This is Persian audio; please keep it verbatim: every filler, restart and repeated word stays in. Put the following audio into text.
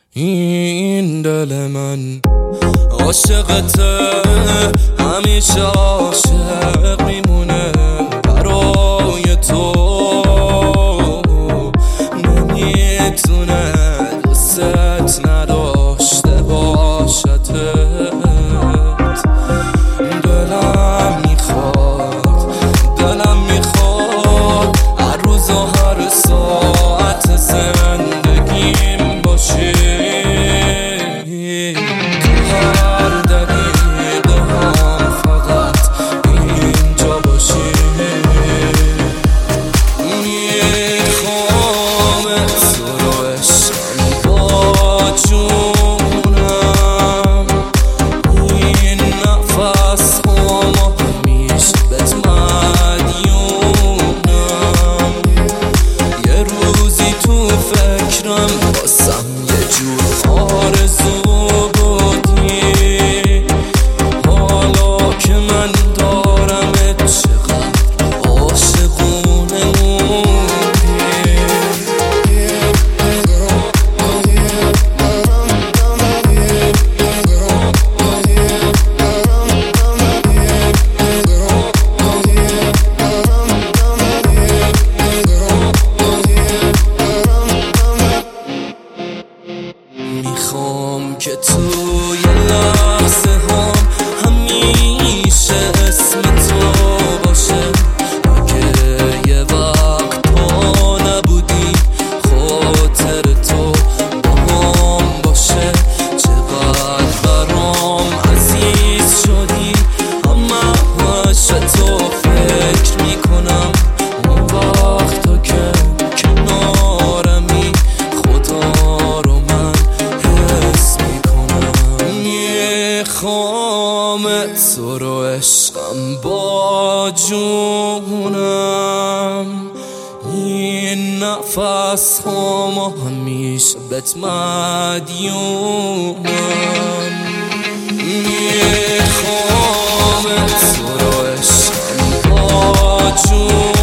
این دل من عاشقته، همیشه عاشق میمونه برای تو، نمیتونه دوست نداشته باشدت. دلم میخواد دلم میخواد هر روز و هر ساعت زندگیم باشی، تو هر دقیقه هم فقط اینجا باشی. میخوام تو رو عشقم با جونم، این نفس هم همیشه بهت مدیونم. یه روزی تو فکرم واسم یه جور آرزو بودی، حالا که من دارمت چقدر عاشقونه میخوام که توی لحظه هم همیشه اسم تو باشه. اگه یه وقت ها نبودی خاطر تو با هم باشه. چقدر برام عزیز شدی، همش تو فکر میکنم اون وقتا که کنارمی، خدا رو من حس میکنم. میخوام تو رو عشقم با جونم، این نفس هم همیشه بهت مدیونم. میخوام تو رو عشقم با جونم.